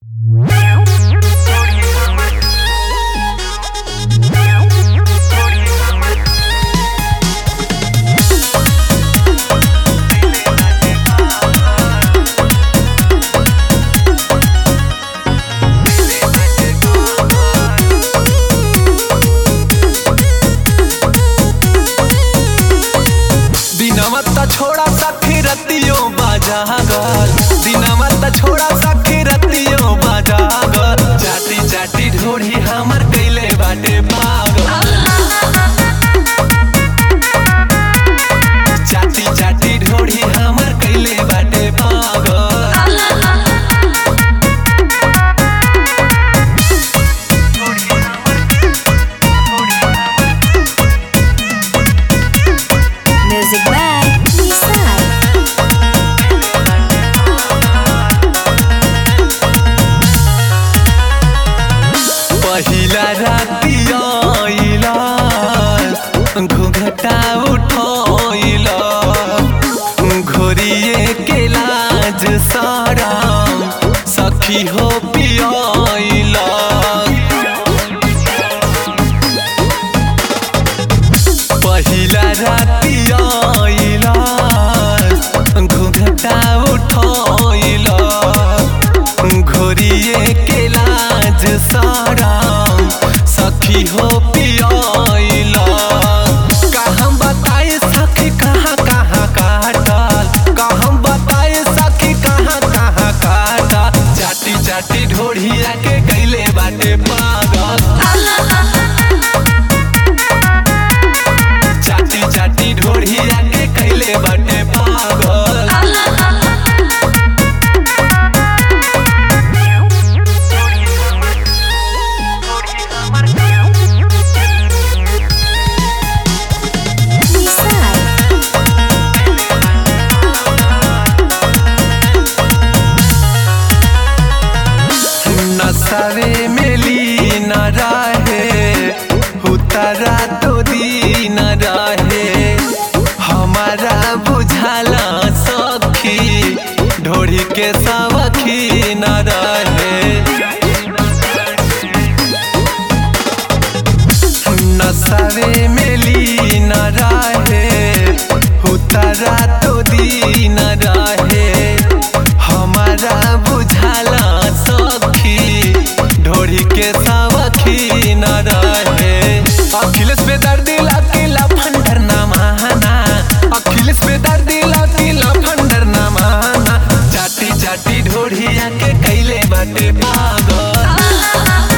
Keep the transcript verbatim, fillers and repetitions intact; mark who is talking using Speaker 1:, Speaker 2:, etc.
Speaker 1: छोड़ा सखी रतियों बाजागल दिनवा त छोड़ा सखी रतियों बाजागल चाटी चाटी ढोढ़ी हमर कैले बाटे पागल चाटी चाटी ढोढ़ी हमर कैले बाटे पागल
Speaker 2: Music by
Speaker 1: पहिला राती आइला घूंघटा उठैला घोरिए के लाज सारा सखी हो पियाइला पहिला राती आइला घूंघटा उठैला घोरिए के लाज सारा सखी हो पियाइला का हम बताए सखी कहाँ कहाँ काटल का हम बताए सखी कहाँ कहाँ काटल चाटी चाटी ढोढ़िया के कैले बाटे पागल चाटी चाटी ढोढ़िया के कैले बाटे पागल नशे में लीन रहे उतरा तो दीन रहे हमारा बुझाला सखी ढोढ़ी के सवखी न रहे नशे में लीन रहे उतरा तो दीन रहे हमारा बुझाला सखी ढोढ़ी के सवखी न रहे अखिलेश पे दर्दी लातीला फंडर ना माना अखिलेश पे दर्दी लातीला फंडर ना माना चाटी चाटी ढोढ़िया के कैले बाटे पागल